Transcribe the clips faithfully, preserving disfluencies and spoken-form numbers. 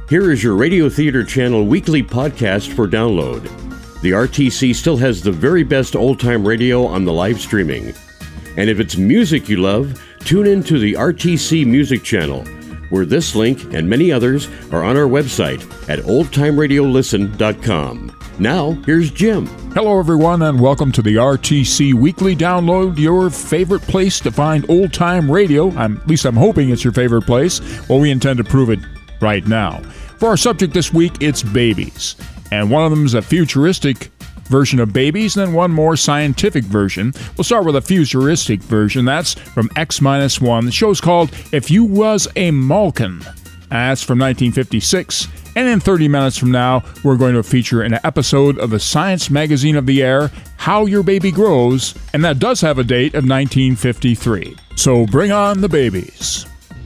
Here is your Radio Theater Channel weekly podcast for download. The R T C still has the very best old-time radio on the live streaming. And if it's music you love, tune in to the R T C Music Channel, where this link and many others are on our website at old time radio listen dot com. Now, here's Jim. Hello, everyone, and welcome to the R T C Weekly Download, your favorite place to find old-time radio. I'm, at least I'm hoping it's your favorite place. Well, we intend to prove it right now. For our subject this week, it's babies. And one of them is a futuristic version of babies, and then one more scientific version. We'll start with a futuristic version. That's from X minus one. The show's called If You Was a Malkin. That's from nineteen fifty-six. And in thirty minutes from now, we're going to feature an episode of the Science Magazine of the Air, How Your Baby Grows, and that does have a date of nineteen fifty-three. So bring on the babies.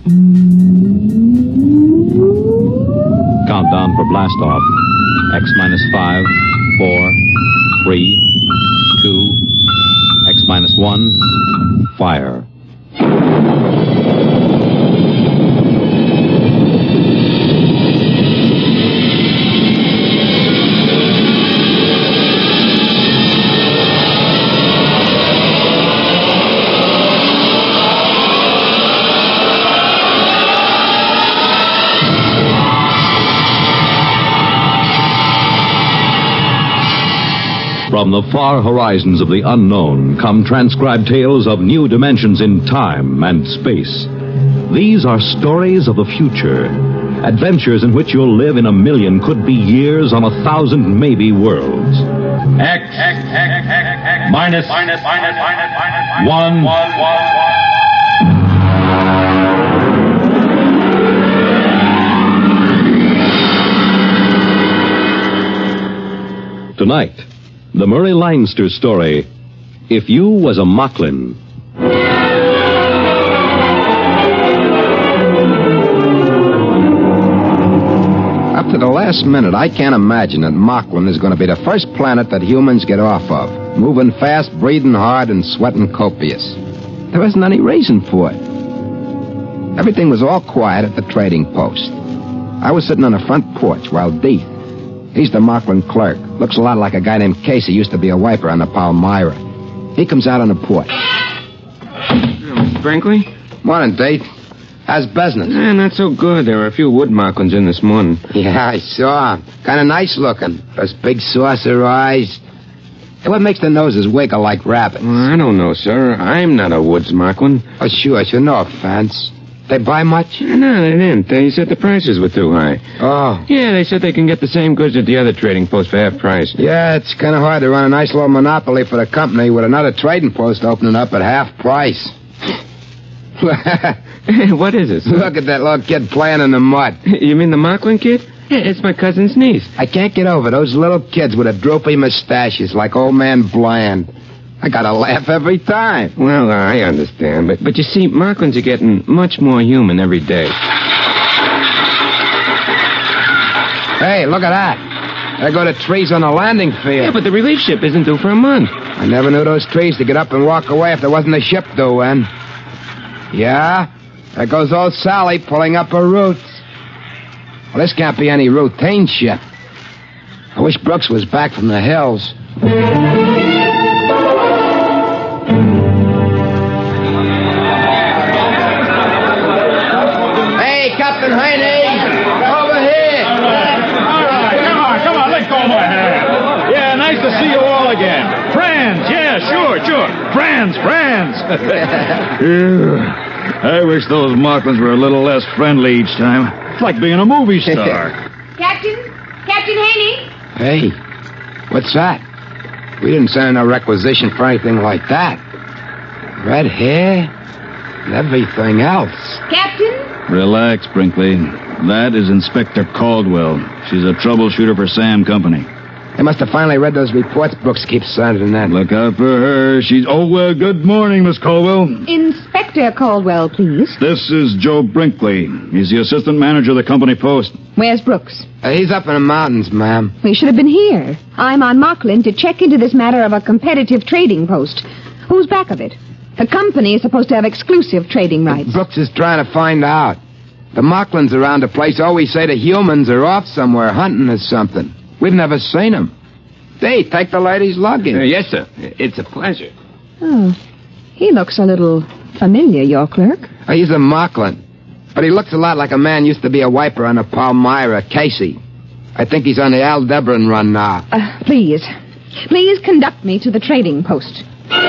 Countdown for blast off. X minus five, four, three, two, X minus one, fire. From the far horizons of the unknown come transcribed tales of new dimensions in time and space. These are stories of the future, adventures in which you'll live in a million could be years on a thousand maybe worlds. X, X, X, X, X, X, minus, minus, minus, minus, minus, one, one, one, one. Tonight, the Murray Leinster story, If You Was a Mocklin. Up to the last minute, I can't imagine that Mocklin is going to be the first planet that humans get off of. Moving fast, breathing hard, and sweating copious. There isn't any reason for it. Everything was all quiet at the trading post. I was sitting on the front porch while Deeth, he's the Mocklin clerk. Looks a lot like a guy named Casey, used to be a wiper on the Palmyra. He comes out on the porch. Mister Brinkley? Morning, Deeth. How's business? Eh, not so good. There were a few wood Mocklins in this morning. Yeah, I saw. Kind of nice looking. Those big saucer eyes. Hey, what makes the noses wiggle like rabbits? Well, I don't know, sir. I'm not a woods Mocklin. Oh, sure, sure. No offense. They buy much? No, they didn't. They said the prices were too high. Oh. Yeah, they said they can get the same goods at the other trading post for half price. Yeah, it's kind of hard to run a nice little monopoly for the company with another trading post opening up at half price. What is it, sir? Look at that little kid playing in the mud. You mean the Mocklin kid? Yeah, it's my cousin's niece. I can't get over those little kids with the droopy mustaches like old man Bland. I gotta laugh every time. Well, I understand, but but you see, Mocklins are getting much more human every day. Hey, look at that. There go the trees on the landing field. Yeah, but the relief ship isn't due for a month. I never knew those trees to get up and walk away if there wasn't a ship due in. Yeah, there goes old Sally pulling up her roots. Well, this can't be any routine ship. I wish Brooks was back from the hills. Captain Heine, over here. All right, come on, come on, let go of my hand. Yeah, nice to see you all again. Friends, yeah, sure, sure. Friends, friends. Yeah, I wish those Mocklins were a little less friendly each time. It's like being a movie star. Captain? Captain Haney? Hey, what's that? We didn't send in a requisition for anything like that. Red hair and everything else. Captain? Relax, Brinkley. That is Inspector Caldwell. She's a troubleshooter for Sam Company. They must have finally read those reports Brooks keeps sending in. Look out for her. She's... Oh, uh, good morning, Miss Caldwell. Inspector Caldwell, please. This is Joe Brinkley. He's the assistant manager of the company post. Where's Brooks? Uh, he's up in the mountains, ma'am. We should have been here. I'm on Mocklin to check into this matter of a competitive trading post. Who's back of it? The company is supposed to have exclusive trading rights. Brooks is trying to find out. The Mocklins around the place always say the humans are off somewhere hunting or something. We've never seen them. They take the lady's luggage. Uh, yes, sir. It's a pleasure. Oh, he looks a little familiar, your clerk. Oh, he's a Mocklin. But he looks a lot like a man used to be a wiper on the Palmyra, Casey. I think he's on the Aldebaran run now. Uh, please. Please conduct me to the trading post.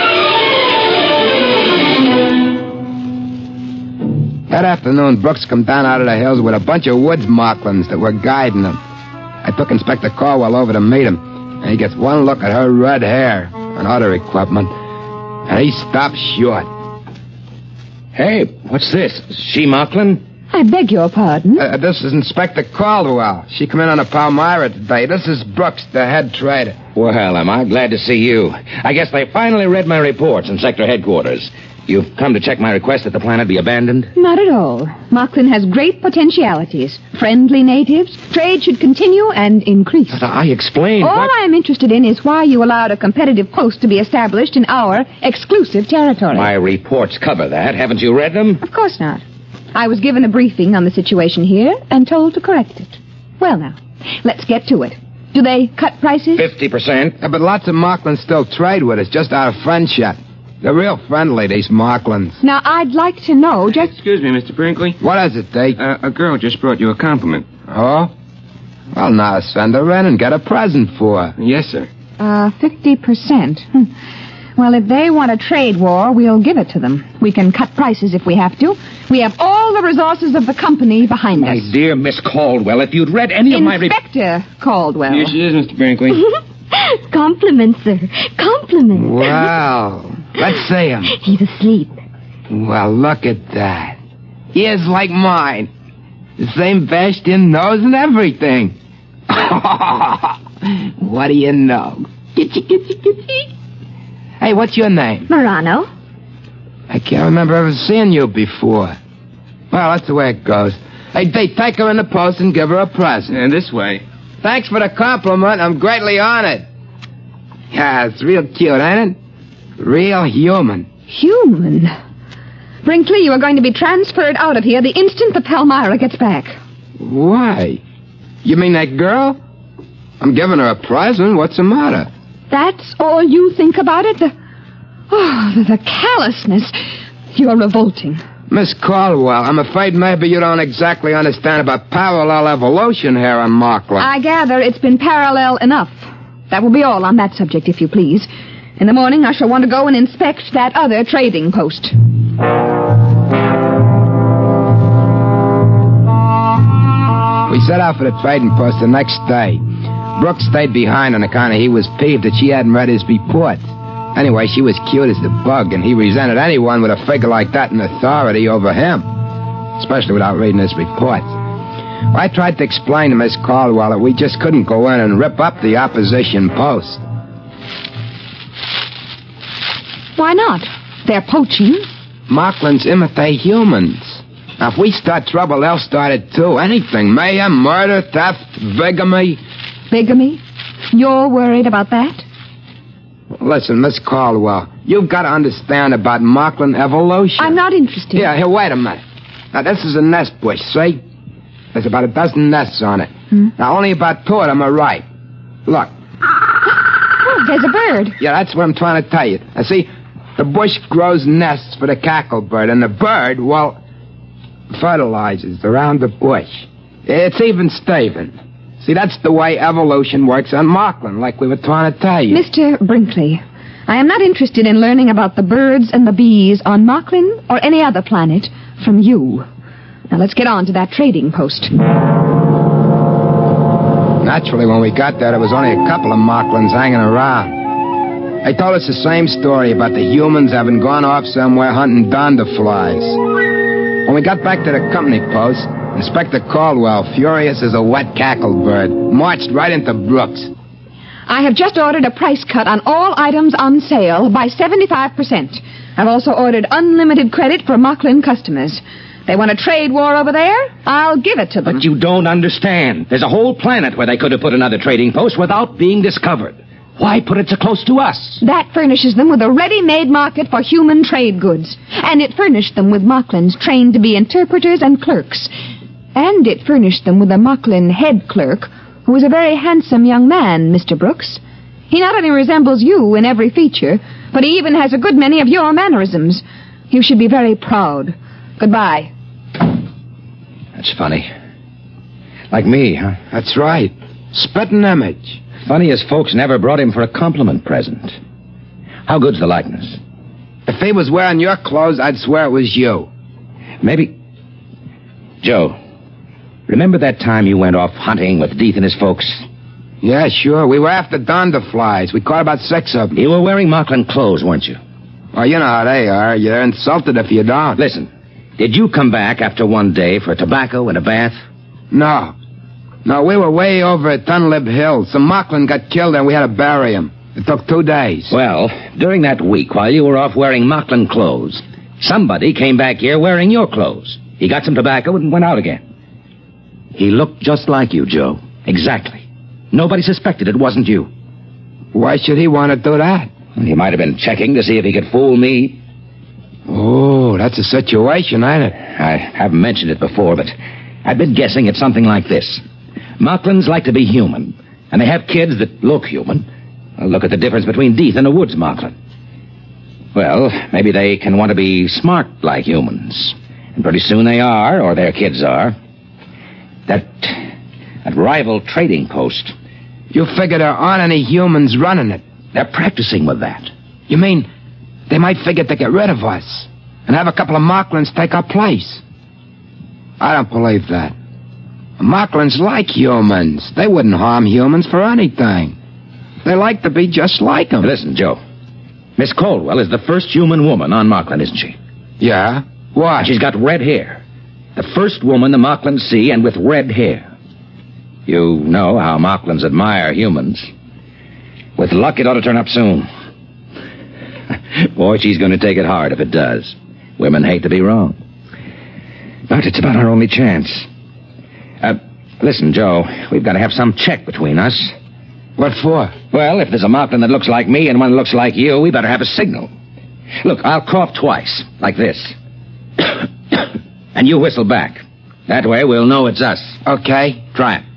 That afternoon, Brooks come down out of the hills with a bunch of woods Mocklins that were guiding him. I took Inspector Caldwell over to meet him, and he gets one look at her red hair and other equipment, and he stops short. Hey, what's this? She Mocklin? I beg your pardon? Uh, this is Inspector Caldwell. She come in on a Palmyra today. This is Brooks, the head trader. Well, am I glad to see you. I guess they finally read my reports in sector headquarters. You've come to check my request that the planet be abandoned? Not at all. Mocklin has great potentialities. Friendly natives. Trade should continue and increase. But I explained. All what... I'm interested in is why you allowed a competitive post to be established in our exclusive territory. My reports cover that. Haven't you read them? Of course not. I was given a briefing on the situation here and told to correct it. Well, now, let's get to it. Do they cut prices? Fifty percent. Yeah, but lots of Mocklins still trade with us, just out of friendship. They're real friendly, these Mocklins. Now, I'd like to know just... Excuse me, Mister Brinkley. What is it, Deke? Uh, a girl just brought you a compliment. Oh? Well, now send her in and get a present for her. Yes, sir. Uh, fifty percent. Hm. Well, if they want a trade war, we'll give it to them. We can cut prices if we have to. We have all the resources of the company behind My us. dear Miss Caldwell, if you'd read any of my... Re- Inspector Caldwell. Here she is, Mister Brinkley. Compliments, sir. Compliments. Well, let's see him. He's asleep. Well, look at that. Ears like mine. The same bashed-in nose and everything. What do you know? Kitchy, kitchy, kitchy. Hey, what's your name? Morano. I can't remember ever seeing you before. Well, that's the way it goes. Hey, they take her in the post and give her a present. And this way. Thanks for the compliment. I'm greatly honored. Yeah, it's real cute, ain't it? Real human. Human? Brinkley, you are going to be transferred out of here the instant the Palmyra gets back. Why? You mean that girl? I'm giving her a present. What's the matter? That's all you think about it? The, oh, the, the callousness. You're revolting. Miss Caldwell, I'm afraid maybe you don't exactly understand about parallel evolution here on Mocklin. I gather it's been parallel enough. That will be all on that subject, if you please. In the morning, I shall want to go and inspect that other trading post. We set out for the trading post the next day. Brooks stayed behind on account of he was peeved that she hadn't read his report. Anyway, she was cute as the bug, and he resented anyone with a figure like that in authority over him, especially without reading his report. I tried to explain to Miss Caldwell that we just couldn't go in and rip up the opposition post. Why not? They're poaching. Mocklins imitate humans. Now, if we start trouble, they'll start it too. Anything. Mayhem, murder, theft, bigamy. Bigamy? You're worried about that? Listen, Miss Caldwell, you've got to understand about Mocklin evolution. I'm not interested. Yeah, here, wait a minute. Now, this is a nest bush, see? There's about a dozen nests on it. Hmm? Now, only about two of them are ripe. Look. Oh, there's a bird. Yeah, that's what I'm trying to tell you. Now, see, the bush grows nests for the cacklebird, and the bird, well, fertilizes around the bush. It's even Steven. See, that's the way evolution works on Mocklin, like we were trying to tell you. Mister Brinkley, I am not interested in learning about the birds and the bees on Mocklin or any other planet from you. Now, let's get on to that trading post. Naturally, when we got there, there was only a couple of Mocklins hanging around. They told us the same story about the humans having gone off somewhere hunting donderflies. When we got back to the company post, Inspector Caldwell, furious as a wet cacklebird, marched right into Brooks. I have just ordered a price cut on all items on sale by seventy-five percent. I've also ordered unlimited credit for Mocklin customers. They want a trade war over there? I'll give it to them. But you don't understand. There's a whole planet where they could have put another trading post without being discovered. Why put it so close to us? That furnishes them with a ready-made market for human trade goods. And it furnished them with Mocklins trained to be interpreters and clerks. And it furnished them with a Mocklin head clerk, who is a very handsome young man, Mister Brooks. He not only resembles you in every feature, but he even has a good many of your mannerisms. You should be very proud. Goodbye. That's funny. Like me, huh? That's right. Spitting image. Funny as folks never brought him for a compliment present. How good's the likeness? If he was wearing your clothes, I'd swear it was you. Maybe... Joe, remember that time you went off hunting with Deeth and his folks? Yeah, sure. We were after Donderflies. We caught about six of them. You were wearing Mocklin clothes, weren't you? Oh, you know how they are. You're insulted if you don't. Listen, did you come back after one day for tobacco and a bath? No. No, we were way over at Dunlip Hill. Some Mocklin got killed and we had to bury him. It took two days. Well, during that week, while you were off wearing Mocklin clothes, somebody came back here wearing your clothes. He got some tobacco and went out again. He looked just like you, Joe. Exactly. Nobody suspected it wasn't you. Why should he want to do that? He might have been checking to see if he could fool me. Oh, that's a situation, ain't it? I haven't mentioned it before, but I've been guessing it's something like this. Mocklins like to be human, and they have kids that look human. Well, look at the difference between Deeth and a woods Mocklin. Well, maybe they can want to be smart like humans. And pretty soon they are, or their kids are. That, that rival trading post. You figure there aren't any humans running it? They're practicing with that. You mean they might figure to get rid of us and have a couple of Mocklins take our place? I don't believe that. Mocklins like humans. They wouldn't harm humans for anything. They like to be just like them. Listen, Joe. Miss Caldwell is the first human woman on Mocklin, isn't she? Yeah? Why? And she's got red hair. The first woman the Mocklins see, and with red hair. You know how Mocklins admire humans. With luck, it ought to turn up soon. Boy, she's going to take it hard if it does. Women hate to be wrong. But it's about our only chance. Uh, listen, Joe, we've got to have some check between us. What for? Well, if there's a Mocklin that looks like me and one that looks like you, we better have a signal. Look, I'll cough twice, like this. And you whistle back. That way we'll know it's us. Okay. Try it.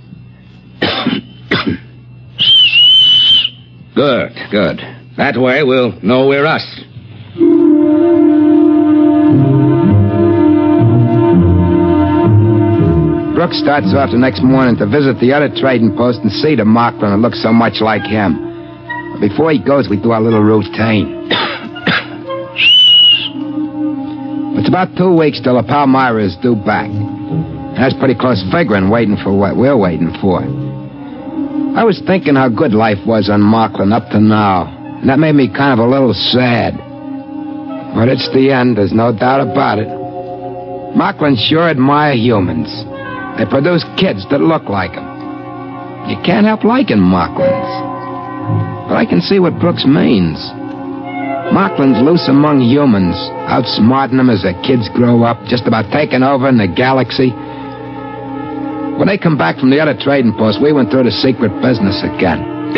Good, good. That way we'll know we're us. Brooks starts off the next morning to visit the other trading post and see the Mocklin that looks so much like him. But before he goes, we do our little routine. It's about two weeks till the Palmyra is due back. That's pretty close figuring, waiting for what we're waiting for. I was thinking how good life was on Mocklin up to now, and that made me kind of a little sad. But it's the end, there's no doubt about it. Mocklin sure admire humans. They produce kids that look like them. You can't help liking Mocklins. But I can see what Brooks means. Mocklin's loose among humans, outsmarting them as their kids grow up, just about taking over in the galaxy. When they come back from the other trading post, we went through the secret business again.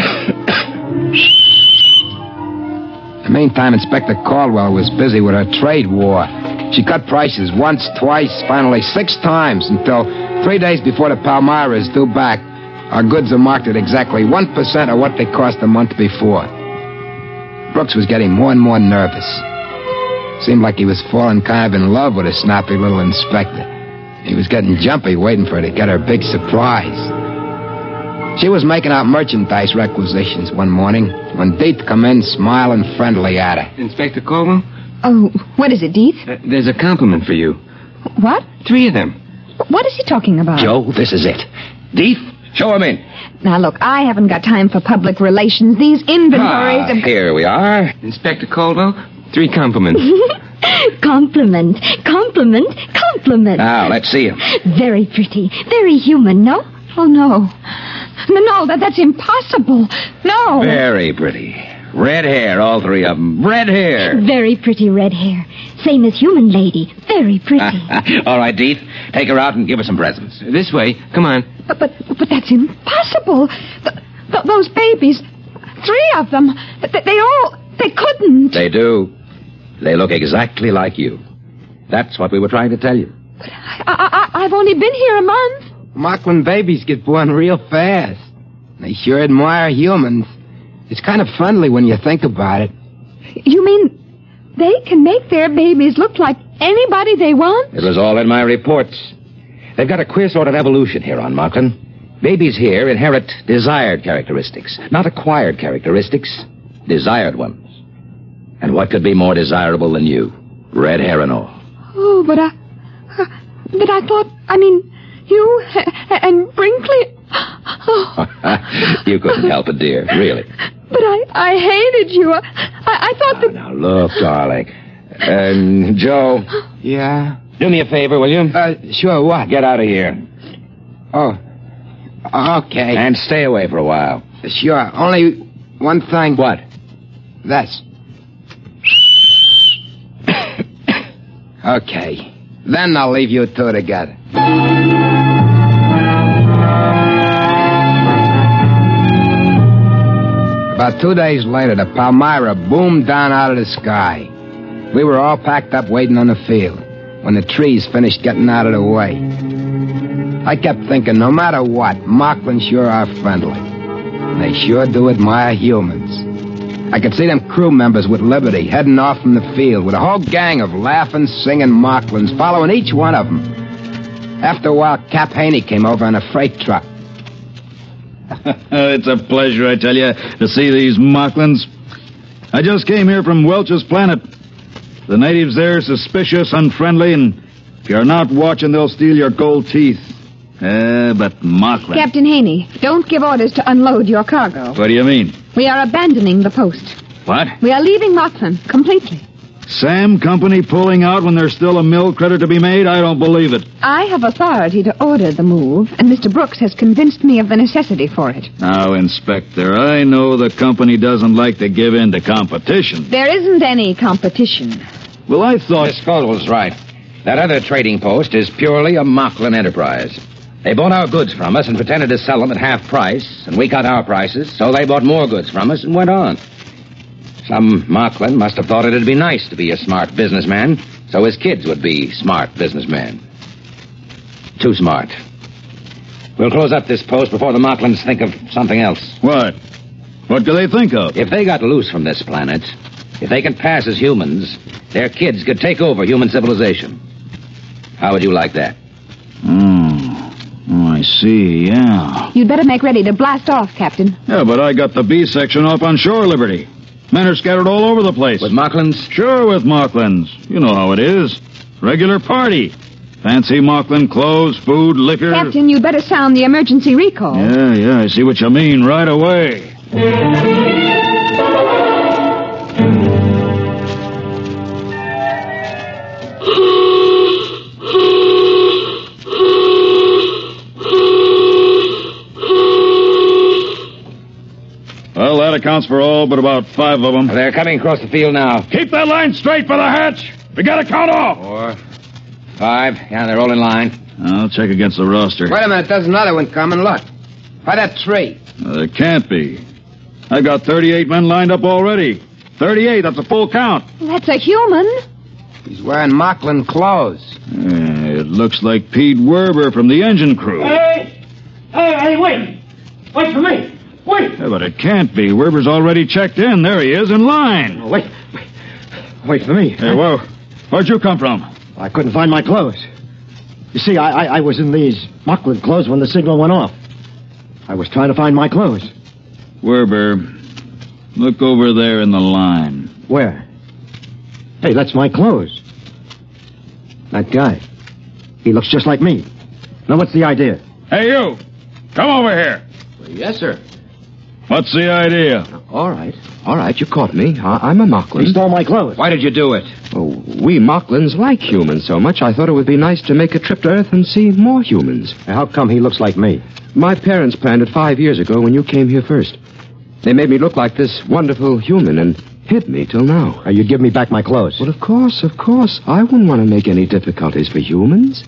In the meantime, Inspector Caldwell was busy with her trade war. She cut prices once, twice, finally six times, until three days before the Palmyra is due back, our goods are marked at exactly one percent of what they cost a month before. Brooks was getting more and more nervous. Seemed like he was falling kind of in love with a snappy little inspector. He was getting jumpy, waiting for her to get her big surprise. She was making out merchandise requisitions one morning when Deeth come in, smiling friendly at her. Inspector Caldwell? Oh, what is it, Deeth? Uh, there's a compliment for you. What? Three of them. What is he talking about? Joe, this is it. Deeth, show him in. Now, look, I haven't got time for public relations. These inventories Ah, of... here we are. Inspector Caldwell, three compliments. Compliment, compliment, compliment. Now, let's see him. Very pretty, very human, no? Oh, no. No, no, that, that's impossible. No. Very pretty. Red hair, all three of them. Red hair. Very pretty red hair. Same as human lady. Very pretty. All right, Deeth. Take her out and give her some presents. This way. Come on. But, but, but that's impossible. Th- th- those babies... Three of them. They, they all... They couldn't. They do. They look exactly like you. That's what we were trying to tell you. But I, I, I've only been here a month. Mocklin babies get born real fast. They sure admire humans. It's kind of friendly when you think about it. You mean they can make their babies look like anybody they want? It was all in my reports. They've got a queer sort of evolution here on Mocklin. Babies here inherit desired characteristics, not acquired characteristics, desired ones. And what could be more desirable than you? Red hair and all. Oh, but I... Uh, but I thought... I mean, you and Brinkley... Oh. You couldn't help it, dear, really. But I, I hated you. I, I thought that... Now, look, darling. Uh, Joe. Yeah? Do me a favor, will you? Uh, sure, what? Get out of here. Oh, okay. And stay away for a while. Sure, only one thing. What? This. Okay. Then I'll leave you two together. About two days later, the Palmyra boomed down out of the sky. We were all packed up waiting on the field when the trees finished getting out of the way. I kept thinking, no matter what, Mocklin sure are friendly. They sure do admire humans. I could see them crew members with Liberty heading off from the field with a whole gang of laughing, singing Mocklins following each one of them. After a while, Cap Haney came over on a freight truck. It's a pleasure, I tell you, to see these Mocklins. I just came here from Welch's planet. The natives there are suspicious, unfriendly, and if you're not watching, they'll steal your gold teeth. Uh, but Mocklin... Captain Haney, don't give orders to unload your cargo. What do you mean? We are abandoning the post. What? We are leaving Mocklin completely. Sam Company pulling out when there's still a mill credit to be made? I don't believe it. I have authority to order the move, and Mister Brooks has convinced me of the necessity for it. Now, Inspector, I know the company doesn't like to give in to competition. There isn't any competition. Well, I thought... Miss Caldwell's right. That other trading post is purely a Mocklin enterprise. They bought our goods from us and pretended to sell them at half price, and we cut our prices, so they bought more goods from us and went on. Some Mocklin must have thought it'd be nice to be a smart businessman, so his kids would be smart businessmen. Too smart. We'll close up this post before the Mocklins think of something else. What? What do they think of? If they got loose from this planet, if they can pass as humans, their kids could take over human civilization. How would you like that? Hmm. Oh, I see, yeah. You'd better make ready to blast off, Captain. Yeah, but I got the B section off on shore, Liberty. Men are scattered all over the place. With Mocklins? Sure, with Mocklins. You know how it is. Regular party. Fancy Mocklin clothes, food, liquor. Captain, you'd better sound the emergency recall. Yeah, yeah, I see what you mean right away. Well, that accounts for all but about five of them. They're coming across the field now. Keep that line straight for the hatch. We gotta count off. Four, five. Yeah, they're all in line. I'll check against the roster. Wait a minute, there's another one coming. Look. By that tree. Uh, there can't be. I got thirty-eight men lined up already. thirty-eight, that's a full count. That's a human. He's wearing Mocklin clothes. Uh, it looks like Pete Werber from the engine crew. Hey! Hey, hey, wait! Wait for me! Wait! Yeah, but it can't be. Werber's already checked in. There he is, in line. Oh, wait, wait. Wait for me. Hey, whoa. Where'd you come from? I couldn't find my clothes. You see, I, I, I was in these Mocklin clothes when the signal went off. I was trying to find my clothes. Werber, look over there in the line. Where? Hey, that's my clothes. That guy. He looks just like me. Now, what's the idea? Hey, you! Come over here. Yes, sir. What's the idea? All right. All right, you caught me. I- I'm a Mocklin. He stole my clothes. Why did you do it? Oh, we Mocklins like humans so much, I thought it would be nice to make a trip to Earth and see more humans. How come he looks like me? My parents planned it five years ago when you came here first. They made me look like this wonderful human and hid me till now. Uh, you give me back my clothes. Well, of course, of course. I wouldn't want to make any difficulties for humans.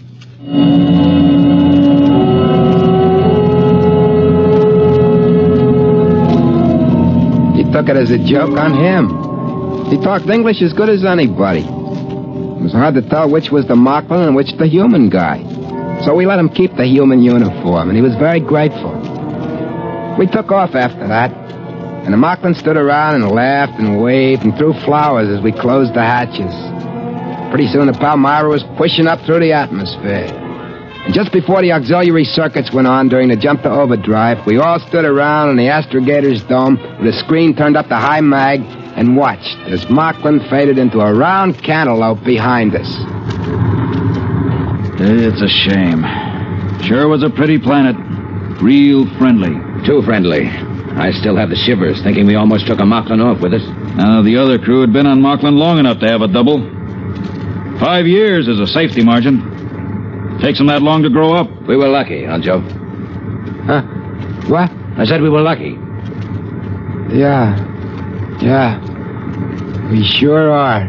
took it as a joke on him. He talked English as good as anybody. It was hard to tell which was the Mocklin and which the human guy. So we let him keep the human uniform, and he was very grateful. We took off after that, and the Mocklin stood around and laughed and waved and threw flowers as we closed the hatches. Pretty soon the Palmyra was pushing up through the atmosphere. And just before the auxiliary circuits went on during the jump to overdrive, we all stood around in the astrogator's dome with a screen turned up to high mag and watched as Mocklin faded into a round cantaloupe behind us. It's a shame. Sure was a pretty planet. Real friendly. Too friendly. I still have the shivers, thinking we almost took a Mocklin off with us. Now, the other crew had been on Mocklin long enough to have a double. Five years is a safety margin. Takes them that long to grow up. We were lucky, huh, Joe? Huh? What? I said we were lucky. Yeah. Yeah. We sure are.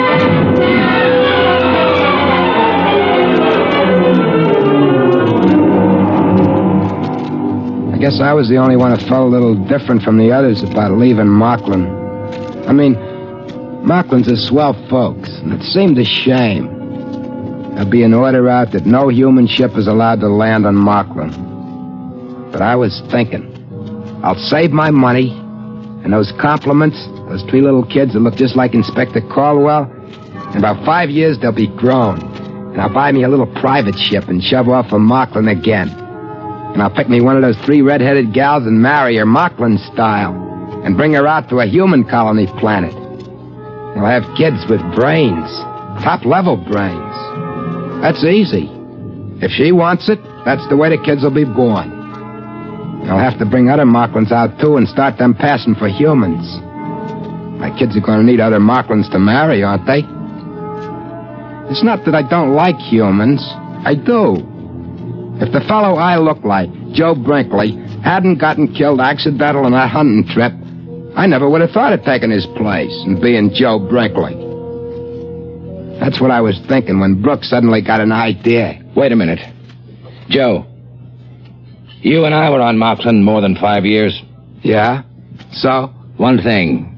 I guess I was the only one who felt a little different from the others about leaving Mocklin. I mean, Mocklin's are swell folks, and it seemed a shame. There'll be an order out that no human ship is allowed to land on Mocklin. But I was thinking, I'll save my money, and those compliments, those three little kids that look just like Inspector Caldwell, in about five years they'll be grown. And I'll buy me a little private ship and shove off for Mocklin again. And I'll pick me one of those three red-headed gals and marry her Mocklin style, and bring her out to a human colony planet. I'll have kids with brains, top-level brains. That's easy. If she wants it, that's the way the kids will be born. I'll have to bring other Mocklins out, too, and start them passing for humans. My kids are going to need other Mocklins to marry, aren't they? It's not that I don't like humans. I do. If the fellow I look like, Joe Brinkley, hadn't gotten killed accidental on that hunting trip, I never would have thought of taking his place and being Joe Brinkley. That's what I was thinking when Brooks suddenly got an idea. Wait a minute. Joe, you and I were on Mocklin more than five years. Yeah? So? One thing.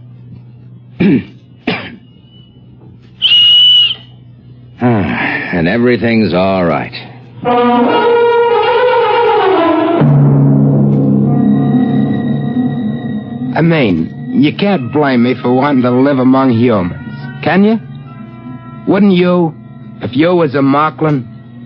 And everything's all right. I mean, you can't blame me for wanting to live among humans, can you? Wouldn't you, if you was a Mocklin?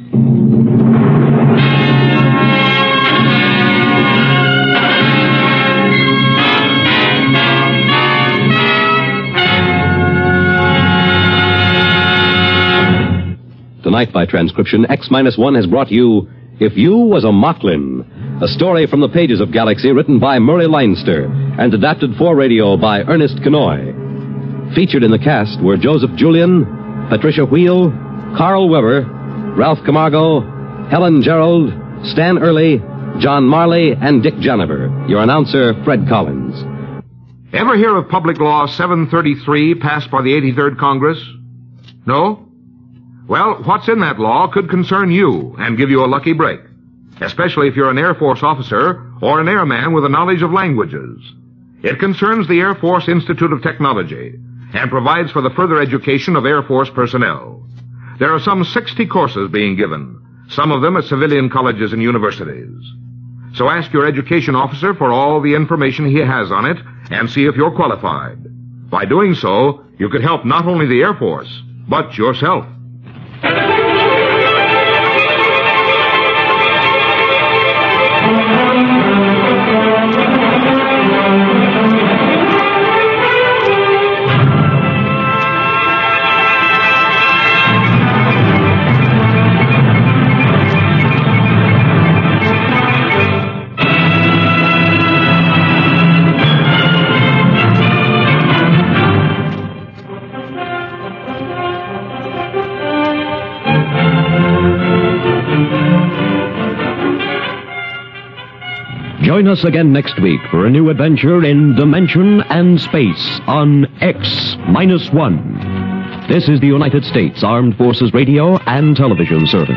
Tonight, by transcription, X minus one has brought you If You Was a Mocklin, a story from the pages of Galaxy written by Murray Leinster and adapted for radio by Ernest Kenoy. Featured in the cast were Joseph Julian, Patricia Wheel, Carl Weber, Ralph Camargo, Helen Gerald, Stan Early, John Marley, and Dick Janiver. Your announcer, Fred Collins. Ever hear of Public Law seven thirty-three passed by the eighty-third Congress? No? Well, what's in that law could concern you and give you a lucky break, especially if you're an Air Force officer or an airman with a knowledge of languages. It concerns the Air Force Institute of Technology and provides for the further education of Air Force personnel. There are some sixty courses being given, some of them at civilian colleges and universities. So ask your education officer for all the information he has on it and see if you're qualified. By doing so, you could help not only the Air Force, but yourself. Join us again next week for a new adventure in dimension and space on X minus one. This is the United States Armed Forces Radio and Television Service.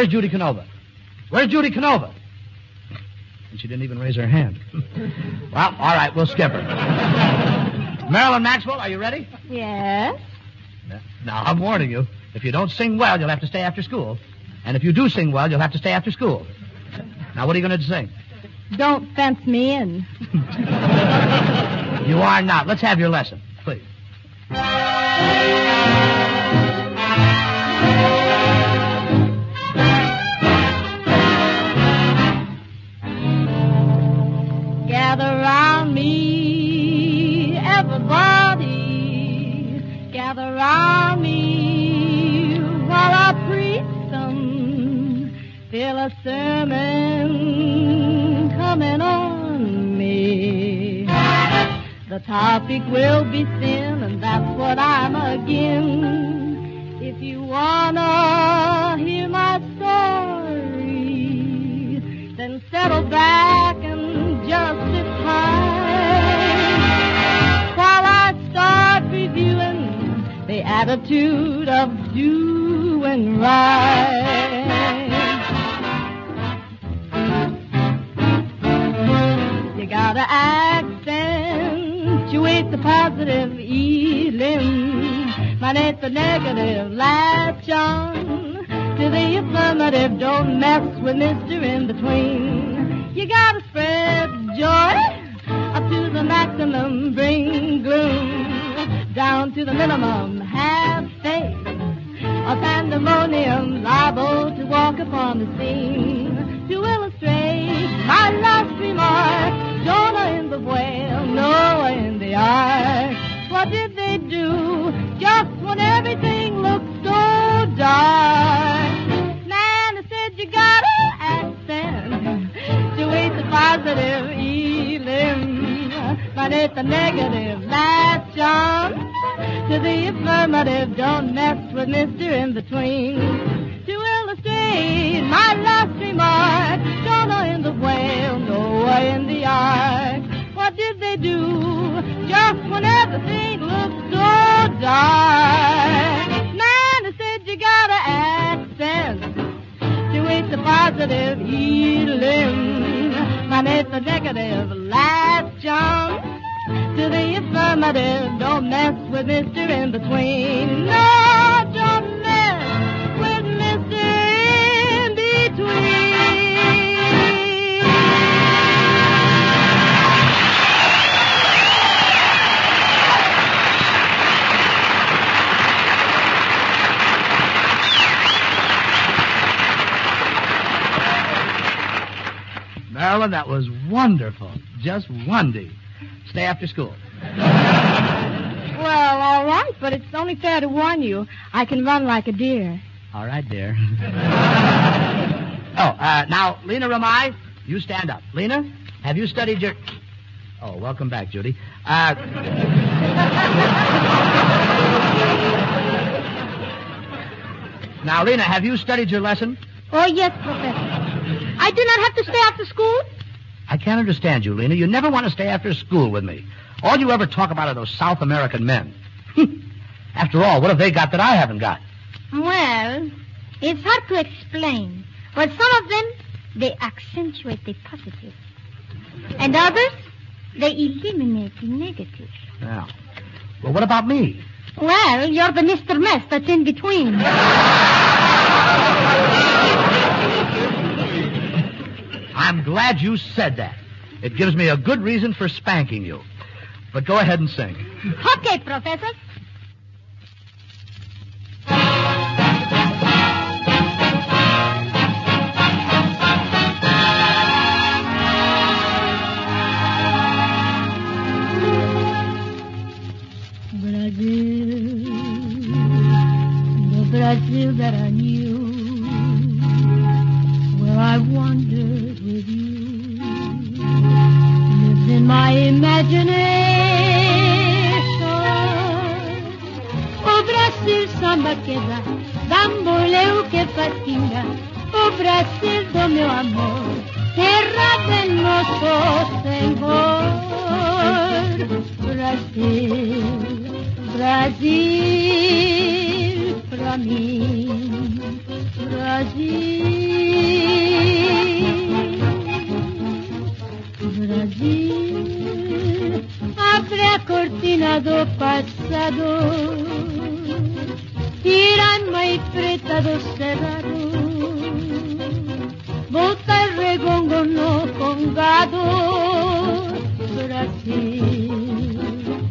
Where's Judy Canova? Where's Judy Canova? And she didn't even raise her hand. Well, all right, we'll skip her. Marilyn Maxwell, are you ready? Yes? Now, I'm warning you. If you don't sing well, you'll have to stay after school. And if you do sing well, you'll have to stay after school. Now, what are you going to sing? Don't fence me in. You are not. Let's have your lesson, please. Gather round me, everybody. Gather round me while I preach some. Feel a sermon coming on me. The topic will be sin, and that's what I'm again. If you wanna hear my story, then settle back and just sit tight while I start reviewing the attitude of doing right. You gotta accentuate the positive, eliminate the negative, latch on to the affirmative, don't mess with Mister In-Between. You gotta spread joy up to the maximum, bring gloom down to the minimum, have faith, a pandemonium liable to walk upon the scene. To illustrate my last remark, Jonah in the whale, Noah in the ark. What did they do just when everything looked so dark? Man, I said you gotta accentuate the positive, eliminate the negative, latch on to the affirmative, don't mess with Mister In-Between. To illustrate my last remark, Jonah in the whale, Noah in the ark. What did they do just when everything looked so dark? Man, I said you gotta accentuate the positive, eliminate the negative, latch on to the affirmative, don't mess with Mister In-Between. No, don't mess with Mister In-Between. Marilyn, that was wonderful. Just wondy. Stay after school. Well, all right, but it's only fair to warn you. I can run like a deer. All right, dear. oh, uh, now, Lena Ramai, you stand up. Lena, have you studied your... Oh, welcome back, Judy. Uh... now, Lena, have you studied your lesson? Oh, yes, Professor. I do not have to stay after school? I can't understand you, Lena. You never want to stay after school with me. All you ever talk about are those South American men. After all, what have they got that I haven't got? Well, it's hard to explain. But some of them, they accentuate the positive. And others, they eliminate the negative. Yeah. Well, what about me? Well, you're the Mister Mess that's in between. I'm glad you said that. It gives me a good reason for spanking you. But go ahead and sing. Okay, Professor. Brazil, the Brazil that I knew, where I wandered with you, lives in my imagination. O Brasil, samba que dá, bamboleo que fatinga. O Brasil do meu amor, terra del nosso Senhor. Brasil, Brasil, pra mim, Brasil. obstinado pasado, tirano y pretado cerrado, bota el regongo no congado, Brasil,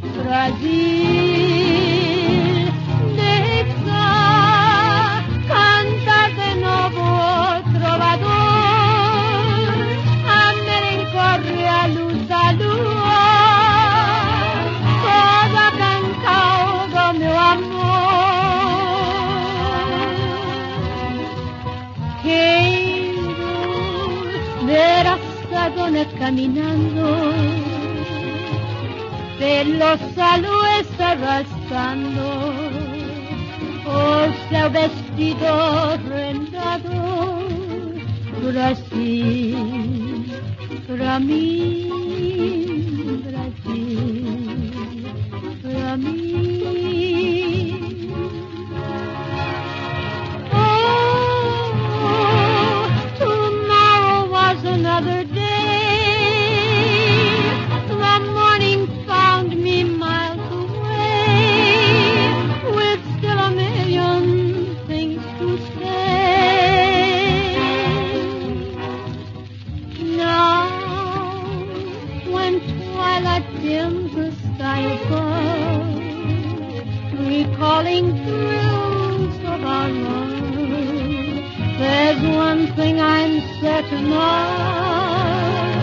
Brasil, deja cantar de nuevo trovador, a merencorre a luz a lua, toda cantado meu amor. Quero ver as sadonas caminando, pelos aloes arrastrando, o seu vestido rendado, Brasil, pra mim, Brasil, pra mim. Oh, tomorrow was another day. The morning found me miles away, with still a million things to say. Now, when twilight dims the sky above, recalling thrills of our love, there's one thing I'm certain of: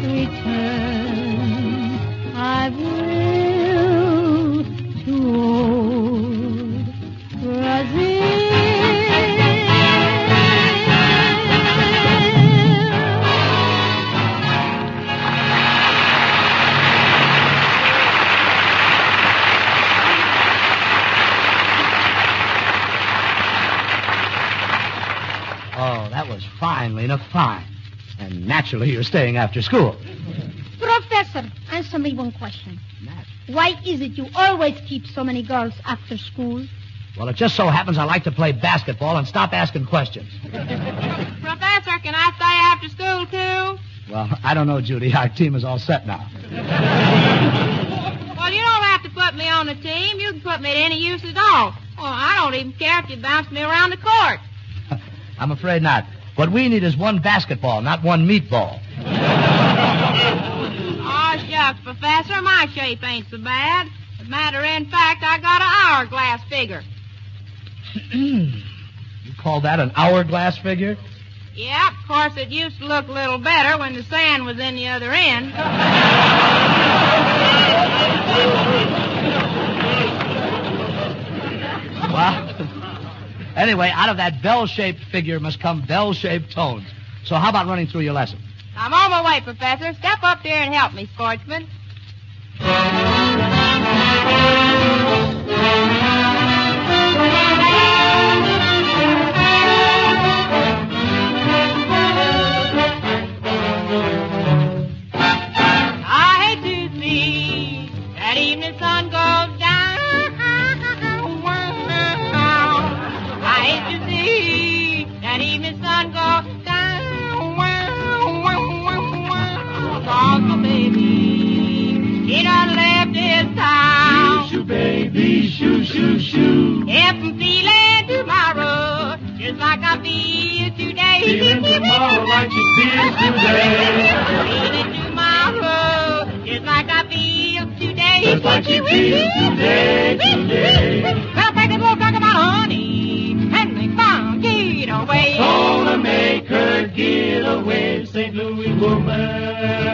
return I will to old Brazil. Oh, that was fine, Lena, fine. And naturally, you're staying after school. Professor, answer me one question. Why is it you always keep so many girls after school? Well, it just so happens I like to play basketball and stop asking questions. Professor, can I stay after school, too? Well, I don't know, Judy. Our team is all set now. Well, you don't have to put me on the team. You can put me to any use at all. Well, I don't even care if you bounce me around the court. I'm afraid not. What we need is one basketball, not one meatball. Oh, shucks, Professor, my shape ain't so bad. As a matter in fact, I got an hourglass figure. You call that an hourglass figure? Yeah, of course, it used to look a little better when the sand was in the other end. Well, anyway, out of that bell-shaped figure must come bell-shaped tones. So how about running through your lesson? I'm on my way, Professor. Step up there and help me, sportsman. I hate to see that evening sun go down. I hate to see that evening sun go down. Cause my baby, he done left his town. Shoo, baby, shoo, shoo, shoo. If I'm feeling tomorrow, just like I feel today. Feeling tomorrow like you feel today. Feeling tomorrow, just like I feel today. Just like you feel today, today. Well, take a little talk about honey, and they found get away. Gonna make her get away, Saint Louis woman.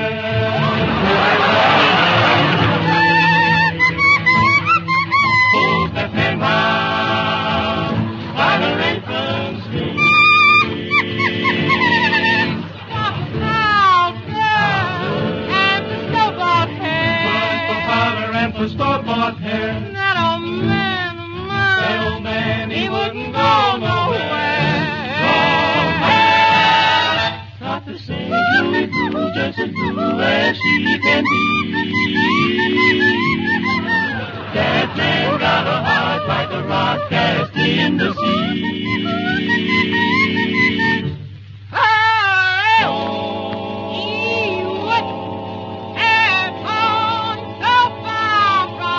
Hold that man round by her apron string. And the store-bought hair. For powder and for store-bought hair. That old man, man. That old man, he wouldn't go nowhere. Not the same Louis Vuitton, just as blue as she can be. That man got a heart like a rock cast in the sea. Oh, he would have gone so far from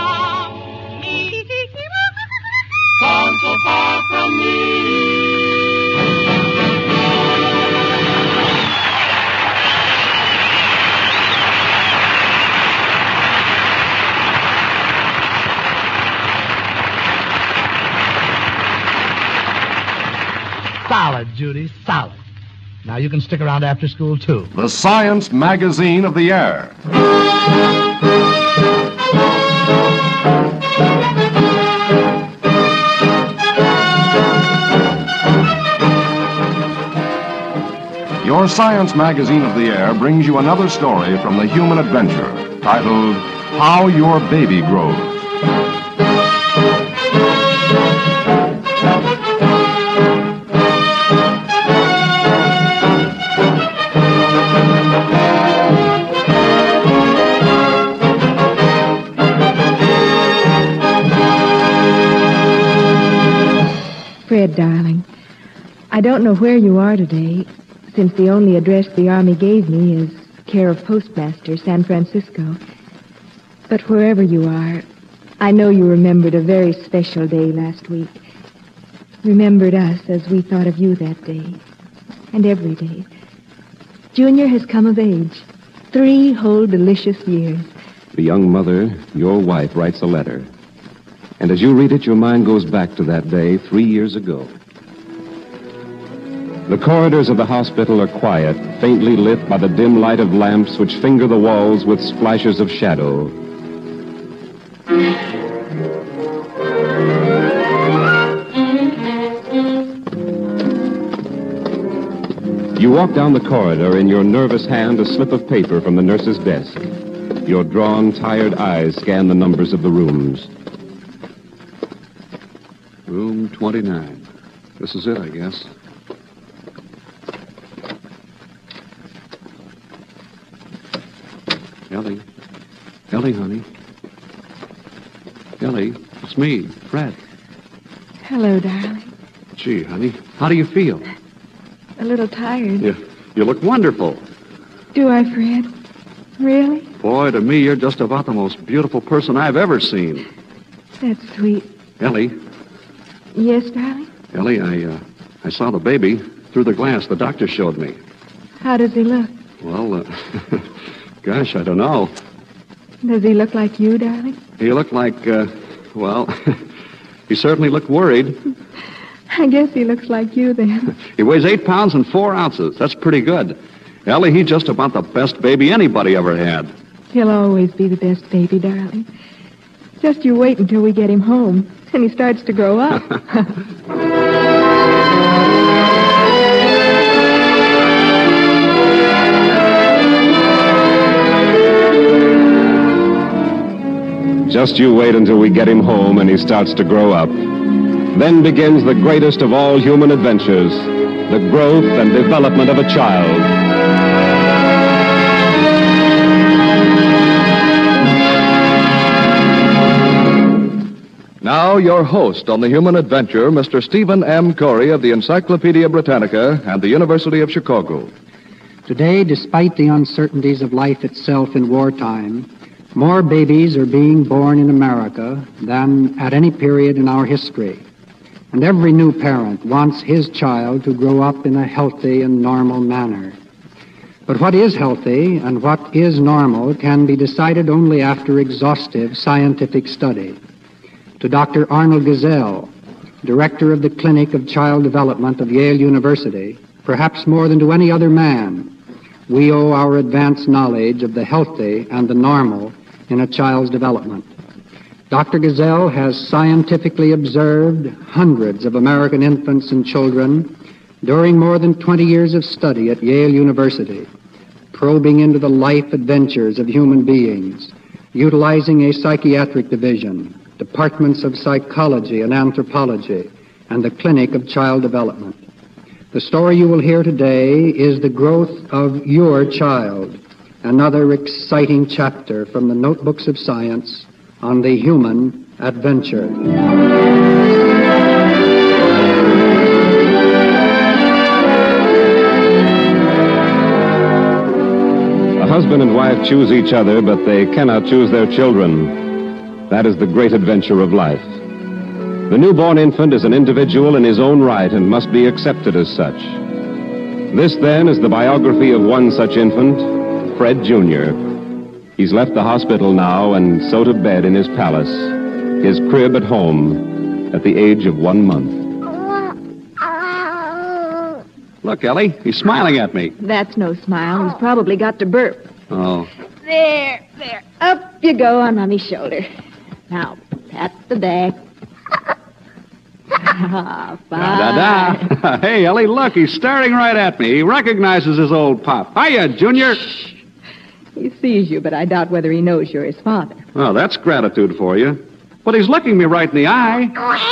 Solid, Judy, solid. Now you can stick around after school, too. The Science Magazine of the Air. Your Science Magazine of the Air brings you another story from the human adventure, titled How Your Baby Grows. Fred, darling, I don't know where you are today, since the only address the Army gave me is care of Postmaster, San Francisco. But wherever you are, I know you remembered a very special day last week. Remembered us as we thought of you that day, and every day. Junior has come of age. Three whole delicious years. The young mother, your wife, writes a letter. And as you read it, your mind goes back to that day three years ago. The corridors of the hospital are quiet, faintly lit by the dim light of lamps which finger the walls with splashes of shadow. You walk down the corridor, in your nervous hand a slip of paper from the nurse's desk. Your drawn, tired eyes scan the numbers of the rooms. Room twenty-nine. This is it, I guess. Ellie. Ellie, honey. Ellie, it's me, Fred. Hello, darling. Gee, honey, how do you feel? A little tired. You, you look wonderful. Do I, Fred? Really? Boy, to me, you're just about the most beautiful person I've ever seen. That's sweet. Ellie. Yes, darling? Ellie, I, uh, I saw the baby through the glass the doctor showed me. How does he look? Well, uh, gosh, I don't know. Does he look like you, darling? He looked like, uh, well, he certainly looked worried. I guess he looks like you, then. He weighs eight pounds and four ounces. That's pretty good. Ellie, he's just about the best baby anybody ever had. He'll always be the best baby, darling. Just you wait until we get him home, and he starts to grow up. Just you wait until we get him home and he starts to grow up. Then begins the greatest of all human adventures, the growth and development of a child. Now, your host on the human adventure, Mister Stephen M. Corey of the Encyclopedia Britannica and the University of Chicago. Today, despite the uncertainties of life itself in wartime, more babies are being born in America than at any period in our history. And every new parent wants his child to grow up in a healthy and normal manner. But what is healthy and what is normal can be decided only after exhaustive scientific study. To Doctor Arnold Gesell, director of the Clinic of Child Development of Yale University, perhaps more than to any other man, we owe our advanced knowledge of the healthy and the normal in a child's development. Doctor Gesell has scientifically observed hundreds of American infants and children during more than twenty years of study at Yale University, probing into the life adventures of human beings, utilizing a psychiatric division, departments of psychology and anthropology, and the Clinic of Child Development. The story you will hear today is the growth of your child, another exciting chapter from the notebooks of science on the human adventure. A husband and wife choose each other, but they cannot choose their children. That is the great adventure of life. The newborn infant is an individual in his own right and must be accepted as such. This, then, is the biography of one such infant, Fred Junior He's left the hospital now and so to bed in his palace, his crib at home, at the age of one month. Look, Ellie, he's smiling at me. That's no smile. He's probably got to burp. Oh. There, there. Up you go on Mommy's shoulder. Now, pat the back. Ah, fine. Da, da, da. Hey, Ellie, look, he's staring right at me. He recognizes his old pop. Hiya, Junior. He sees you, but I doubt whether he knows you're his father. Oh, that's gratitude for you. But he's looking me right in the eye.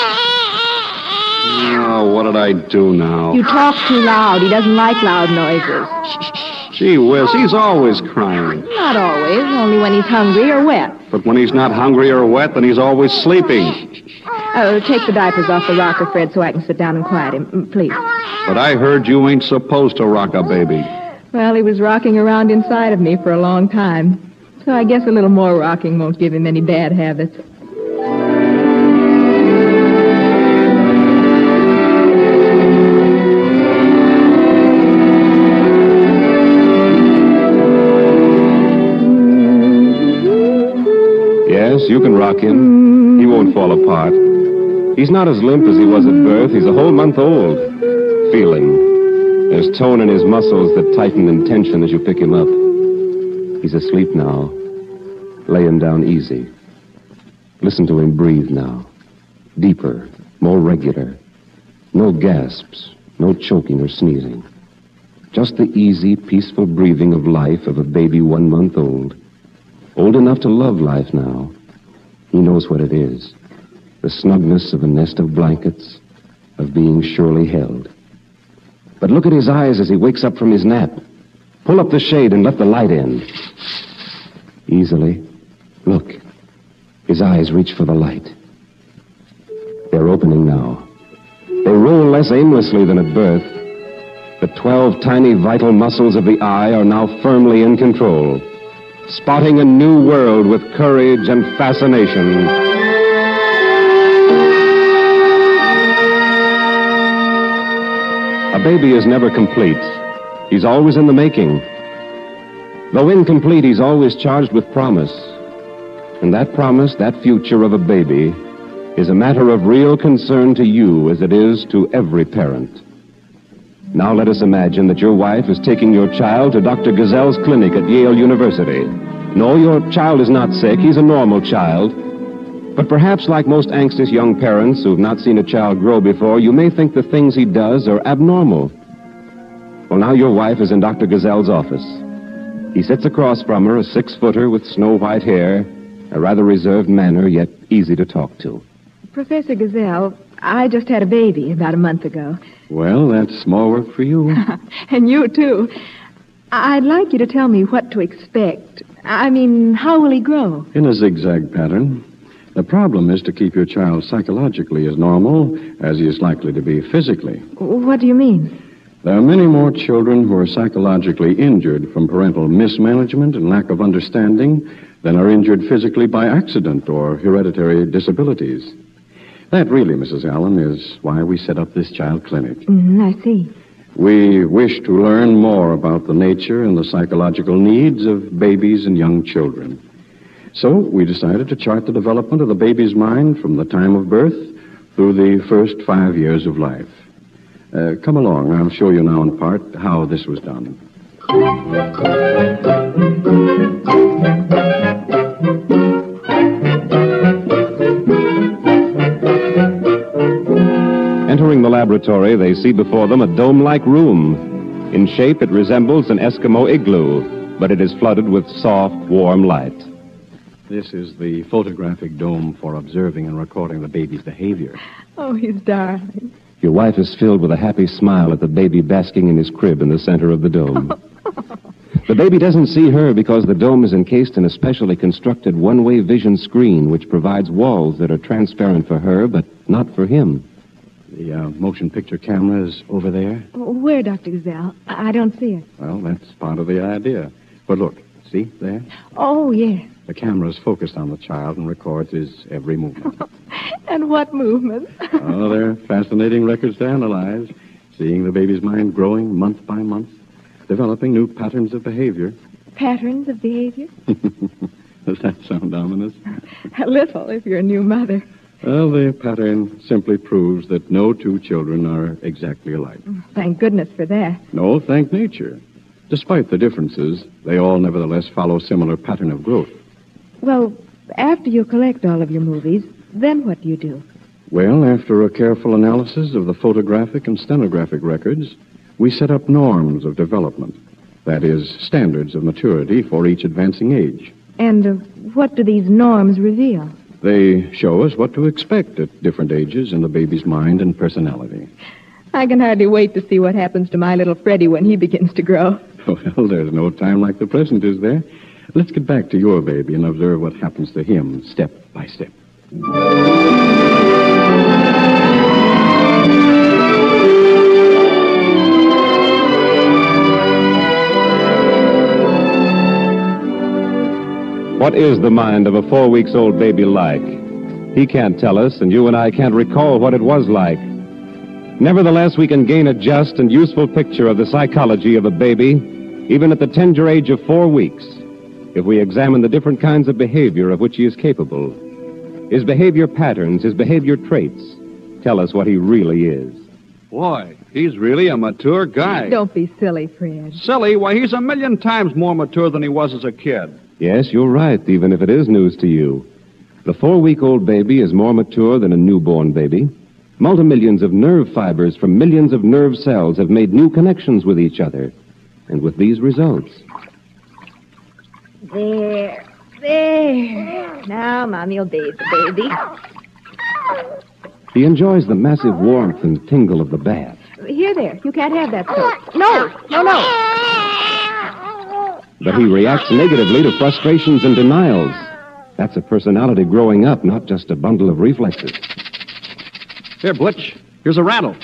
Oh, what did I do now? You talk too loud. He doesn't like loud noises. Gee whiz, he's always crying. Not always, only when he's hungry or wet. But when he's not hungry or wet, then he's always sleeping. Oh, take the diapers off the rocker, Fred, so I can sit down and quiet him, mm, please. But I heard you ain't supposed to rock a baby. Well, he was rocking around inside of me for a long time. So I guess a little more rocking won't give him any bad habits. Yes, you can rock him. He won't fall apart. He's not as limp as he was at birth. He's a whole month old. Feel him. There's tone in his muscles that tighten in tension as you pick him up. He's asleep now. Lay him down easy. Listen to him breathe now. Deeper, more regular. No gasps, no choking or sneezing. Just the easy, peaceful breathing of life of a baby one month old. Old enough to love life now. He knows what it is. The snugness of a nest of blankets, of being surely held. But look at his eyes as he wakes up from his nap. Pull up the shade and let the light in. Easily. Look. His eyes reach for the light. They're opening now. They roll less aimlessly than at birth. The twelve tiny vital muscles of the eye are now firmly in control, spotting a new world with courage and fascination. A baby is never complete. He's always in the making. Though incomplete, he's always charged with promise. And that promise, that future of a baby, is a matter of real concern to you as it is to every parent. Now let us imagine that your wife is taking your child to Doctor Gazelle's clinic at Yale University. No, your child is not sick. He's a normal child. But perhaps like most anxious young parents who've not seen a child grow before, you may think the things he does are abnormal. Well, now your wife is in Doctor Gazelle's office. He sits across from her, a six-footer with snow-white hair, a rather reserved manner, yet easy to talk to. Professor Gazelle, I just had a baby about a month ago. Well, that's more work for you. And you, too. I'd like you to tell me what to expect. I mean, how will he grow? In a zigzag pattern. The problem is to keep your child psychologically as normal as he is likely to be physically. What do you mean? There are many more children who are psychologically injured from parental mismanagement and lack of understanding than are injured physically by accident or hereditary disabilities. That really, Missus Allen, is why we set up this child clinic. Mm-hmm, I see. We wish to learn more about the nature and the psychological needs of babies and young children. So we decided to chart the development of the baby's mind from the time of birth through the first five years of life. Uh, come along. I'll show you now in part how this was done. Entering the laboratory, they see before them a dome-like room. In shape, it resembles an Eskimo igloo, but it is flooded with soft, warm light. This is the photographic dome for observing and recording the baby's behavior. Oh, he's darling. Your wife is filled with a happy smile at the baby basking in his crib in the center of the dome. The baby doesn't see her because the dome is encased in a specially constructed one-way vision screen which provides walls that are transparent for her, but not for him. The uh, motion picture camera is over there. Where, Doctor Gazelle? I don't see it. Well, that's part of the idea. But look, see there? Oh, yes. The camera is focused on the child and records his every movement. And what movements? Oh, they're fascinating records to analyze. Seeing the baby's mind growing month by month, developing new patterns of behavior. Patterns of behavior? Does that sound ominous? A little, if you're a new mother. Well, the pattern simply proves that no two children are exactly alike. Thank goodness for that. No, thank nature. Despite the differences, they all nevertheless follow a similar pattern of growth. Well, after you collect all of your movies, then what do you do? Well, after a careful analysis of the photographic and stenographic records, we set up norms of development. That is, standards of maturity for each advancing age. And uh, what do these norms reveal? They show us what to expect at different ages in the baby's mind and personality. I can hardly wait to see what happens to my little Freddie when he begins to grow. Well, there's no time like the present, is there? Let's get back to your baby and observe what happens to him step by step. What is the mind of a four weeks old baby like? He can't tell us, and you and I can't recall what it was like. Nevertheless, we can gain a just and useful picture of the psychology of a baby, even at the tender age of four weeks, if we examine the different kinds of behavior of which he is capable. His behavior patterns, his behavior traits, tell us what he really is. Boy, he's really a mature guy. Don't be silly, Fred. Silly? Why, he's a million times more mature than he was as a kid. Yes, you're right, even if it is news to you. The four-week-old baby is more mature than a newborn baby. Multimillions of nerve fibers from millions of nerve cells have made new connections with each other. And with these results. There. There. Now, Mommy will bathe the baby. He enjoys the massive warmth and tingle of the bath. Here, there. You can't have that soap. No, no, no. But he reacts negatively to frustrations and denials. That's a personality growing up, not just a bundle of reflexes. Here, Blitch, here's a rattle.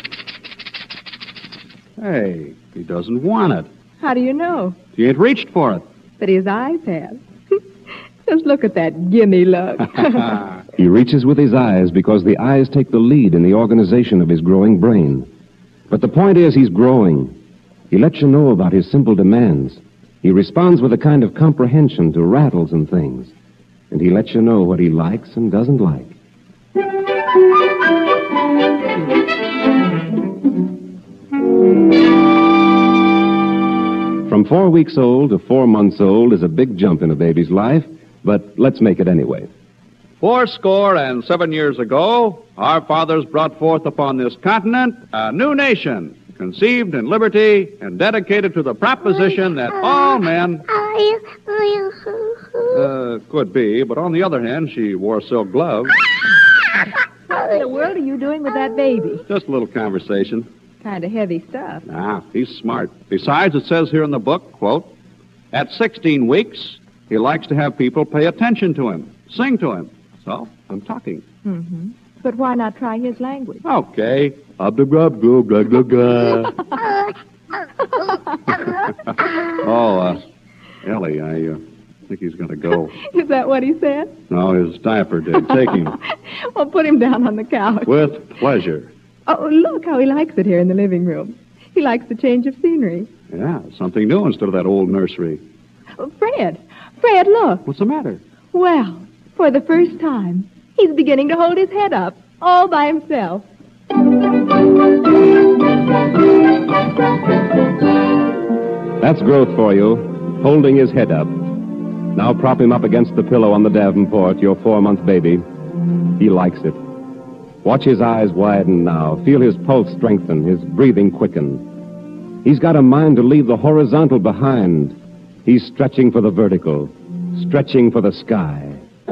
Hey, he doesn't want it. How do you know? He ain't reached for it. But his eyes have. Just look at that gimme look. He reaches with his eyes because the eyes take the lead in the organization of his growing brain. But the point is he's growing. He lets you know about his simple demands. He responds with a kind of comprehension to rattles and things. And he lets you know what he likes and doesn't like. From four weeks old to four months old is a big jump in a baby's life, but let's make it anyway. Four score and seven years ago, our fathers brought forth upon this continent a new nation, conceived in liberty and dedicated to the proposition that all men... Uh, could be, but on the other hand, she wore silk gloves. What in the world are you doing with that baby? Just a little conversation. Kind of heavy stuff. Ah, he's smart. Besides, it says here in the book, quote, at sixteen weeks, he likes to have people pay attention to him, sing to him. So, I'm talking. Mm-hmm. But why not try his language? Okay. Oh, uh, Ellie, I uh, think he's going to go. Is that what he said? No, his diaper did. Take him. Well, put him down on the couch. With pleasure. Oh, look how he likes it here in the living room. He likes the change of scenery. Yeah, something new instead of that old nursery. Oh, Fred, Fred, look. What's the matter? Well, for the first time, he's beginning to hold his head up, all by himself. That's growth for you, holding his head up. Now prop him up against the pillow on the Davenport, your four-month baby. He likes it. Watch his eyes widen now. Feel his pulse strengthen, his breathing quicken. He's got a mind to leave the horizontal behind. He's stretching for the vertical, stretching for the sky.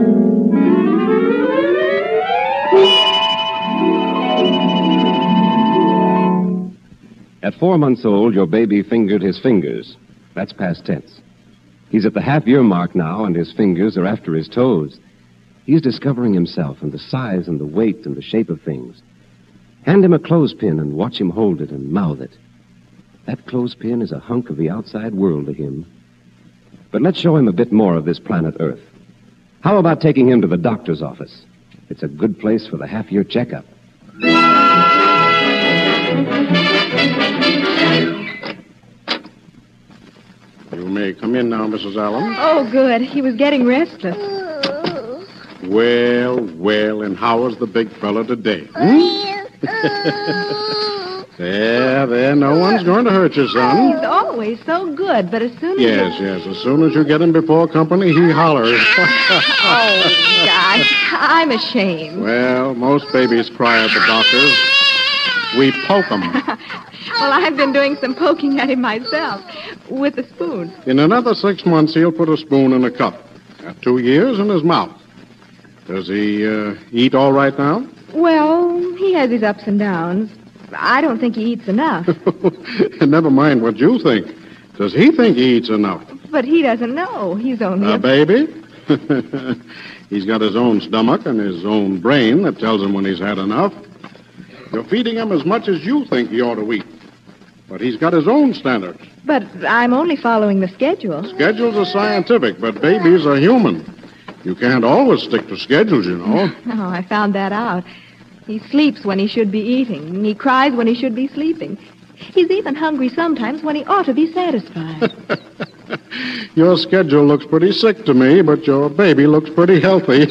At four months old, your baby fingered his fingers. That's past tense. He's at the half-year mark now, and his fingers are after his toes. He's discovering himself and the size and the weight and the shape of things. Hand him a clothespin and watch him hold it and mouth it. That clothespin is a hunk of the outside world to him. But let's show him a bit more of this planet Earth. How about taking him to the doctor's office? It's a good place for the half-year checkup. You may come in now, Missus Allen. Oh, good. He was getting restless. Well, well, and how is the big fella today? Hmm? There, there, no one's going to hurt you, son. He's always so good, but as soon as... Yes, yes, as soon as you get him before company, he hollers. Oh, gosh, I'm ashamed. Well, most babies cry at the doctors. We poke them. Well, I've been doing some poking at him myself, with a spoon. In another six months, he'll put a spoon in a cup. At two years, in his mouth. Does he uh, eat all right now? Well, he has his ups and downs. I don't think he eats enough. Never mind what you think. Does he think he eats enough? But he doesn't know. He's only A baby? He's got his own stomach and his own brain that tells him when he's had enough. You're feeding him as much as you think he ought to eat. But he's got his own standards. But I'm only following the schedule. Schedules are scientific, but babies are human. You can't always stick to schedules, you know. Oh, I found that out. He sleeps when he should be eating. He cries when he should be sleeping. He's even hungry sometimes when he ought to be satisfied. Your schedule looks pretty sick to me, but your baby looks pretty healthy.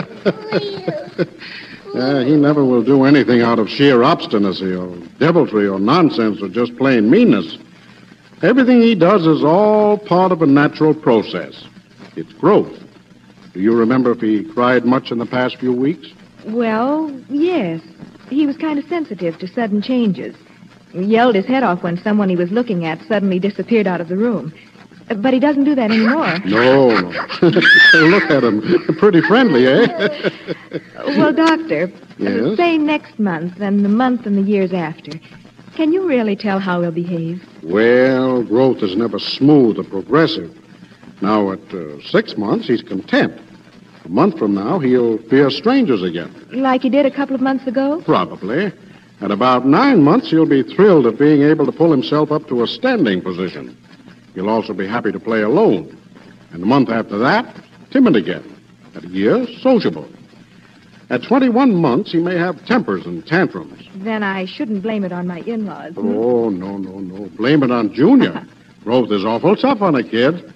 uh, he never will do anything out of sheer obstinacy or deviltry or nonsense or just plain meanness. Everything he does is all part of a natural process. It's growth. Do you remember if he cried much in the past few weeks? Well, yes. He was kind of sensitive to sudden changes. He yelled his head off when someone he was looking at suddenly disappeared out of the room. But he doesn't do that anymore. No, no. Look at him. Pretty friendly, eh? Well, Doctor, Yes? say next month and the month and the years after. Can you really tell how he'll behave? Well, growth is never smooth or progressive. Now, at uh, six months, he's content. A month from now, he'll fear strangers again. Like he did a couple of months ago? Probably. At about nine months, he'll be thrilled at being able to pull himself up to a standing position. He'll also be happy to play alone. And a month after that, timid again. At a year, sociable. At twenty-one months, he may have tempers and tantrums. Then I shouldn't blame it on my in-laws. Oh, no, no, no. Blame it on Junior. Growth is awful tough on a kid.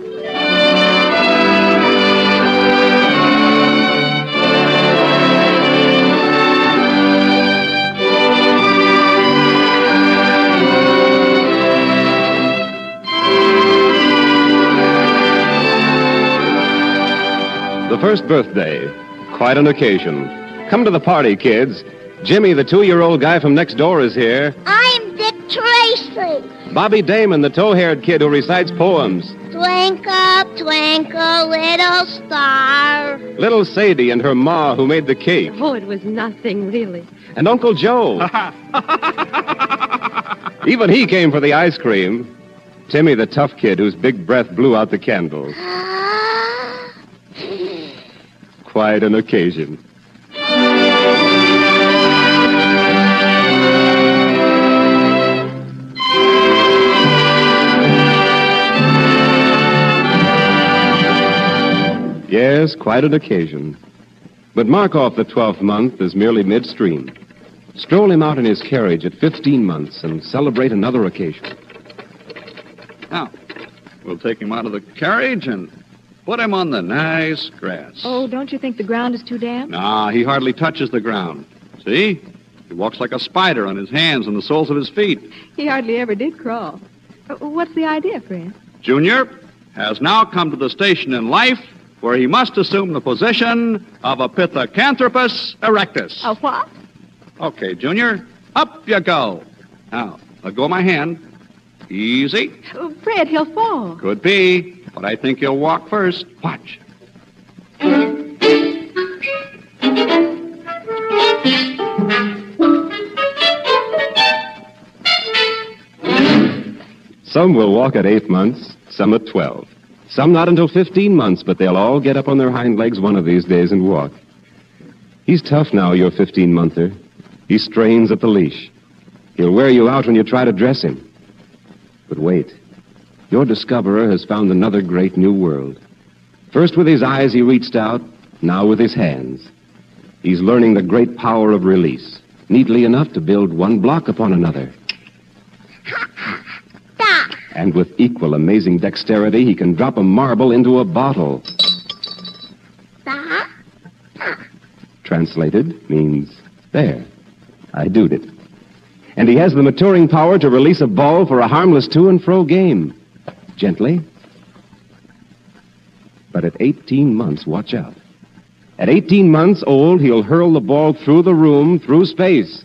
The first birthday. Quite an occasion. Come to the party, kids. Jimmy, the two-year-old guy from next door, is here. I'm Dick Tracy. Bobby Damon, the tow-haired kid who recites poems. Twinkle, twinkle, little star. Little Sadie and her ma who made the cake. Oh, it was nothing, really. And Uncle Joe. Even he came for the ice cream. Timmy, the tough kid whose big breath blew out the candles. Quite an occasion. Yes, quite an occasion. But mark off the twelfth month as merely midstream. Stroll him out in his carriage at fifteen months and celebrate another occasion. Now, we'll take him out of the carriage and put him on the nice grass. Oh, don't you think the ground is too damp? Nah, he hardly touches the ground. See? He walks like a spider on his hands and the soles of his feet. He hardly ever did crawl. Uh, What's the idea, Fred? Junior has now come to the station in life where he must assume the position of a Pithecanthropus erectus. A what? Okay, Junior, up you go. Now, let go of my hand. Easy. Uh, Fred, he'll fall. Could be, but I think he'll walk first. Watch. Some will walk at eight months, some at twelve. Some not until fifteen months, but they'll all get up on their hind legs one of these days and walk. He's tough now, your fifteen-monther. He strains at the leash. He'll wear you out when you try to dress him. But wait. Your discoverer has found another great new world. First with his eyes he reached out, now with his hands. He's learning the great power of release, neatly enough to build one block upon another. And with equal amazing dexterity, he can drop a marble into a bottle. Stop. translated, means there. I doed it. And he has the maturing power to release a ball for a harmless to-and-fro game. Gently. But at eighteen months, watch out. At eighteen months old, he'll hurl the ball through the room, through space.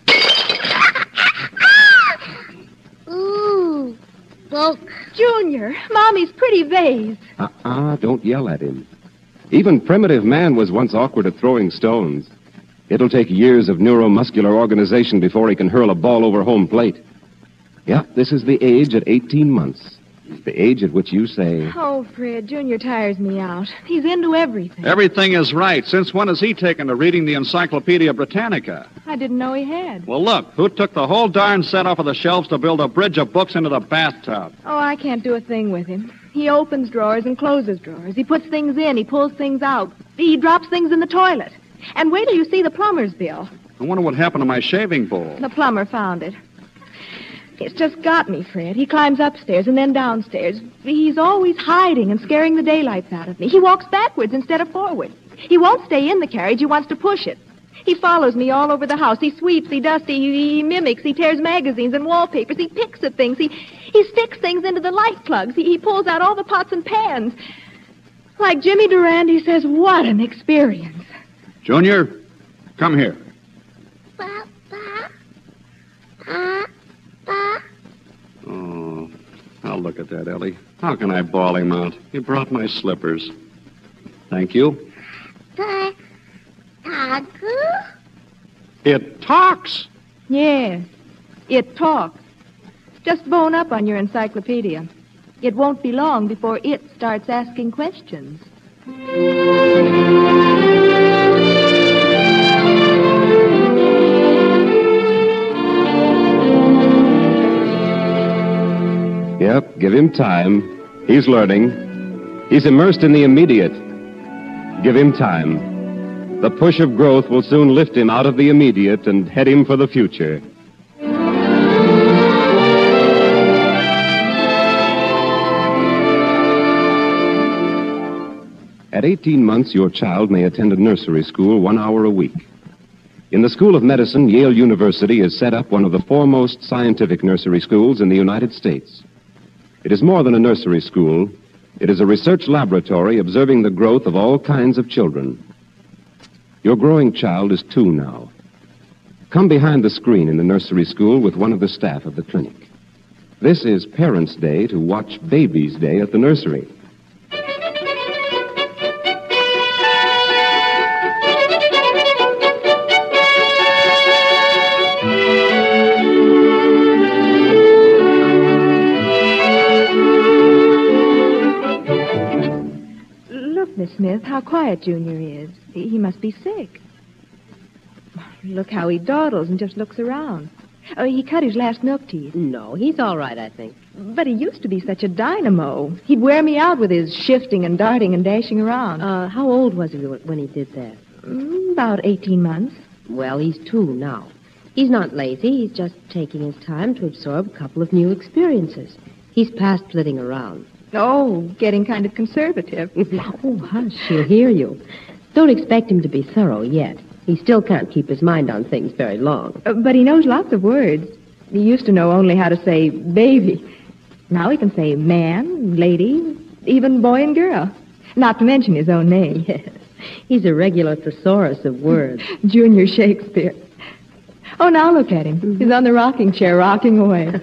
Ooh, look. Junior, Mommy's pretty vase. Uh-uh, don't yell at him. Even primitive man was once awkward at throwing stones. It'll take years of neuromuscular organization before he can hurl a ball over home plate. Yeah, this is the age at eighteen months. The age at which you say... Oh, Fred, Junior tires me out. He's into everything. Everything is right. Since when has he taken to reading the Encyclopedia Britannica? I didn't know he had. Well, look, who took the whole darn set off of the shelves to build a bridge of books into the bathtub? Oh, I can't do a thing with him. He opens drawers and closes drawers. He puts things in. He pulls things out. He drops things in the toilet. And wait till you see the plumber's bill. I wonder what happened to my shaving bowl. The plumber found it. It's just got me, Fred. He climbs upstairs and then downstairs. He's always hiding and scaring the daylights out of me. He walks backwards instead of forward. He won't stay in the carriage. He wants to push it. He follows me all over the house. He sweeps, he dusts, he, he mimics, he tears magazines and wallpapers. He picks at things. He, he sticks things into the light plugs. He, he pulls out all the pots and pans. Like Jimmy Durand, he says, what an experience. Junior, come here. Oh, now look at that, Ellie. How can I bawl him out? He brought my slippers. Thank you. It talks. Yes, it talks. Just bone up on your encyclopedia. It won't be long before it starts asking questions. Yep, give him time. He's learning. He's immersed in the immediate. Give him time. The push of growth will soon lift him out of the immediate and head him for the future. At eighteen months, your child may attend a nursery school one hour a week. In the School of Medicine, Yale University has set up one of the foremost scientific nursery schools in the United States. It is more than a nursery school. It is a research laboratory observing the growth of all kinds of children. Your growing child is two now. Come behind the screen in the nursery school with one of the staff of the clinic. This is Parents' Day to watch Babies' Day at the nursery. Miss Smith, how quiet Junior is. He, he must be sick. Look how he dawdles and just looks around. Oh, he cut his last milk teeth. No, he's all right, I think. But he used to be such a dynamo. He'd wear me out with his shifting and darting and dashing around. Uh, how old was he when he did that? Mm, about eighteen months. Well, he's two now. He's not lazy. He's just taking his time to absorb a couple of new experiences. He's past flitting around. Oh, getting kind of conservative. Oh, hush, she'll hear you. Don't expect him to be thorough yet. He still can't keep his mind on things very long. Uh, but he knows lots of words. He used to know only how to say baby. Now he can say man, lady, even boy and girl. Not to mention his own name. Yes. He's a regular thesaurus of words. Junior Shakespeare. Oh, now look at him. Mm-hmm. He's on the rocking chair, rocking away.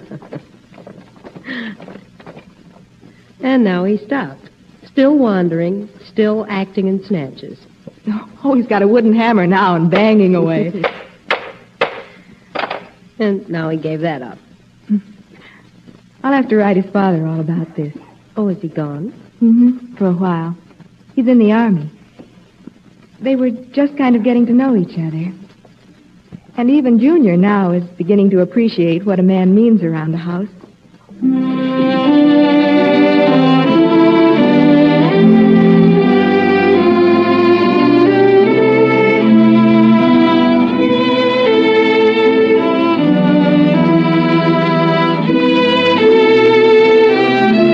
And now he stopped. Still wandering, still acting in snatches. Oh, he's got a wooden hammer now and banging away. And now he gave that up. I'll have to write his father all about this. Oh, is he gone? Mm-hmm, for a while. He's in the Army. They were just kind of getting to know each other. And even Junior now is beginning to appreciate what a man means around the house.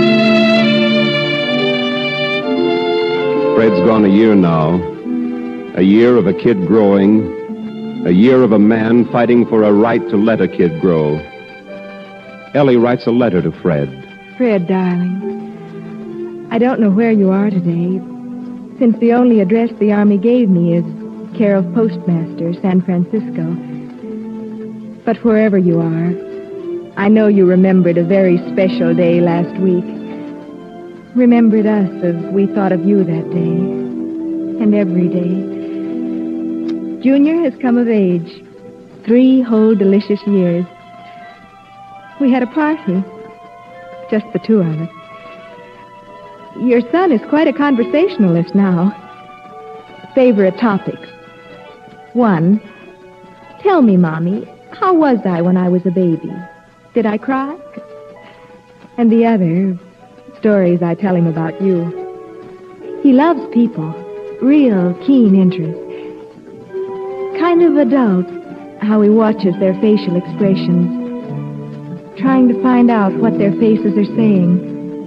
Fred's gone a year now, A year of a kid growing. A year of a man fighting for a right to let a kid grow. Ellie writes a letter to Fred. Fred, darling, I don't know where you are today, since the only address the Army gave me is care of Postmaster, San Francisco. But wherever you are, I know you remembered a very special day last week. Remembered us as we thought of you that day, and every day. Junior has come of age. Three whole delicious years. We had a party. Just the two of us. Your son is quite a conversationalist now. Favorite topics. One, tell me, Mommy, how was I when I was a baby? Did I cry? And the other, stories I tell him about you. He loves people. Real keen interest. Kind of adult, how he watches their facial expressions, trying to find out what their faces are saying.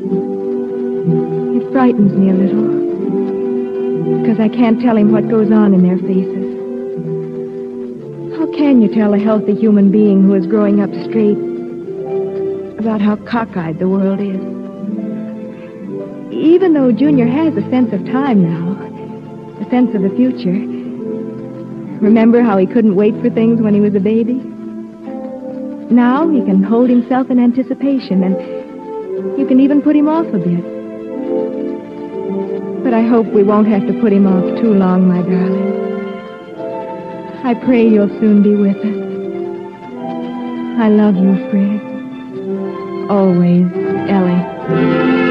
It frightens me a little, because I can't tell him what goes on in their faces. How can you tell a healthy human being who is growing up straight about how cockeyed the world is? Even though Junior has a sense of time now, a sense of the future. Remember how he couldn't wait for things when he was a baby? Now he can hold himself in anticipation, and you can even put him off a bit. But I hope we won't have to put him off too long, my darling. I pray you'll soon be with us. I love you, Fred. Always, Ellie.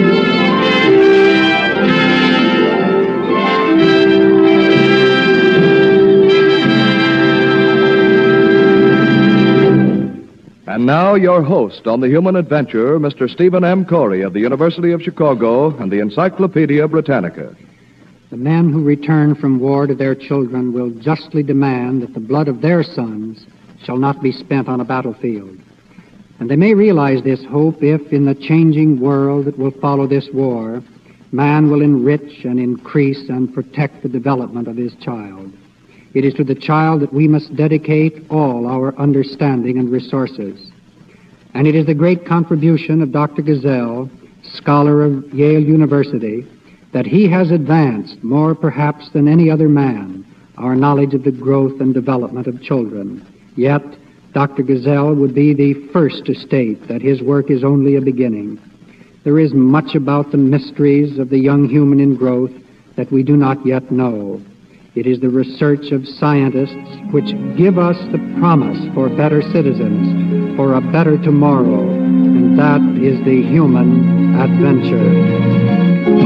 And now your host on The Human Adventure, Mister Stephen M. Corey of the University of Chicago and the Encyclopedia Britannica. The men who return from war to their children will justly demand that the blood of their sons shall not be spent on a battlefield. And they may realize this hope if, in the changing world that will follow this war, man will enrich and increase and protect the development of his child. It is to the child that we must dedicate all our understanding and resources. And it is the great contribution of Doctor Gazelle, scholar of Yale University, that he has advanced, more perhaps than any other man, our knowledge of the growth and development of children. Yet, Doctor Gazelle would be the first to state that his work is only a beginning. There is much about the mysteries of the young human in growth that we do not yet know. It is the research of scientists which give us the promise for better citizens, for a better tomorrow, and that is the human adventure.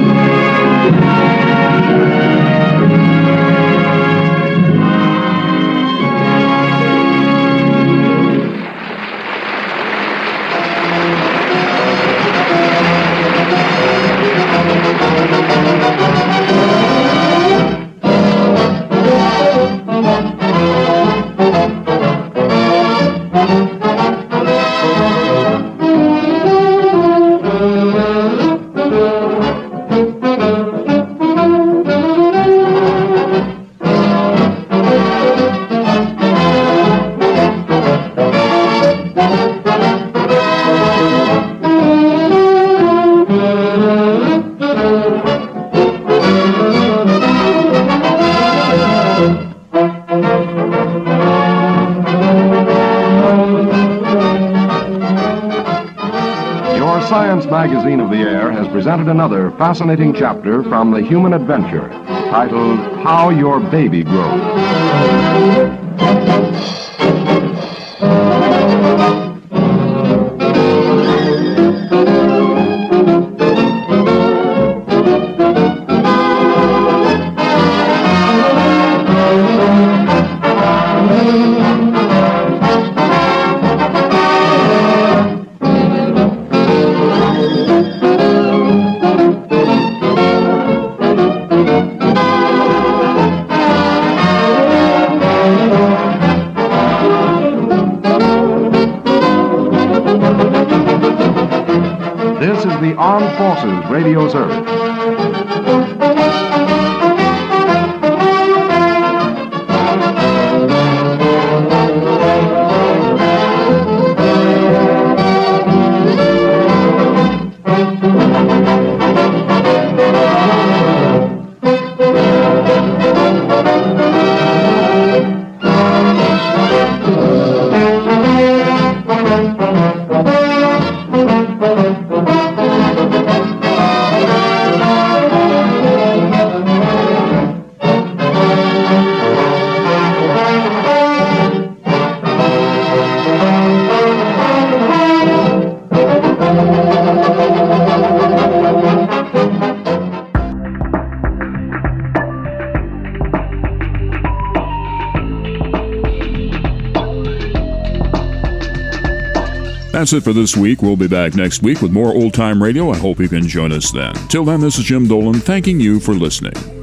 Magazine of the Air has presented another fascinating chapter from The Human Adventure, titled How Your Baby Grows. Armed Forces Radio Service. That's it for this week. We'll be back next week with more Old Time Radio. I hope you can join us then. Till then, this is Jim Dolan thanking you for listening.